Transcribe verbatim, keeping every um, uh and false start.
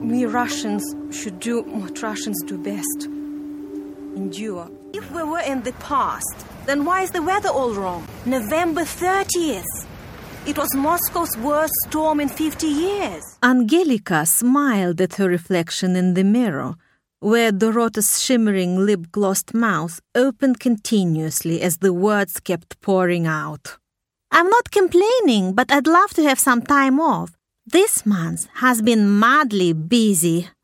We Russians should do what Russians do best. Endure. If we were in the past, then why is the weather all wrong? November thirtieth. It was Moscow's worst storm in fifty years. Angelika smiled at her reflection in the mirror, where Dorota's shimmering lip-glossed mouth opened continuously as the words kept pouring out. I'm not complaining, but I'd love to have some time off. This month has been madly busy.